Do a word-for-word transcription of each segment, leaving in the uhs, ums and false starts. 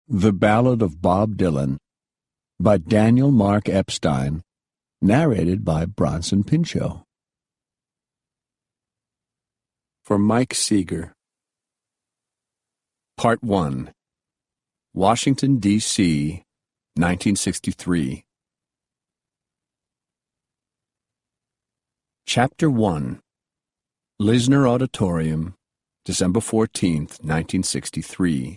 The Ballad of Bob Dylan by Daniel Mark Epstein, narrated by Bronson Pinchot. For Mike Seeger. Part one. Washington, D C, nineteen sixty-three. Chapter one. Lisner Auditorium, December fourteenth, nineteen sixty-three.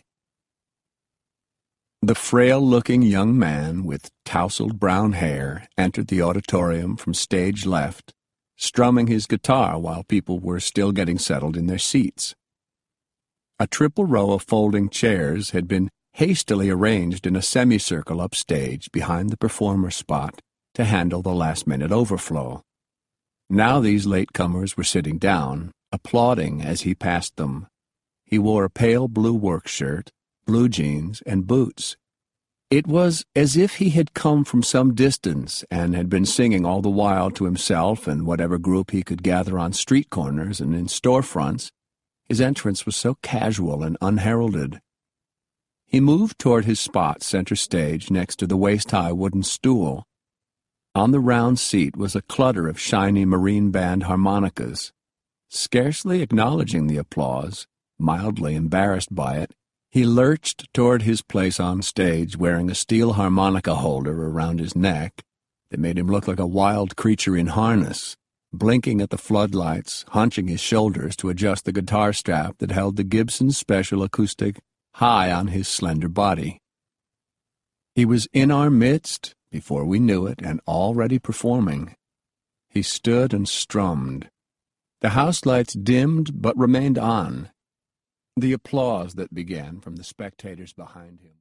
The frail-looking young man with tousled brown hair entered the auditorium from stage left, strumming his guitar while people were still getting settled in their seats. A triple row of folding chairs had been hastily arranged in a semicircle upstage behind the performer spot to handle the last-minute overflow. Now these latecomers were sitting down, applauding as he passed them. He wore a pale blue work shirt, blue jeans, and boots. It was as if he had come from some distance and had been singing all the while to himself and whatever group he could gather on street corners and in storefronts. His entrance was so casual and unheralded. He moved toward his spot center stage next to the waist-high wooden stool. On the round seat was a clutter of shiny marine band harmonicas. Scarcely acknowledging the applause, mildly embarrassed by it, he lurched toward his place on stage wearing a steel harmonica holder around his neck that made him look like a wild creature in harness, blinking at the floodlights, hunching his shoulders to adjust the guitar strap that held the Gibson Special Acoustic high on his slender body. He was in our midst before we knew it and already performing. He stood and strummed. The house lights dimmed but remained on. The applause that began from the spectators behind him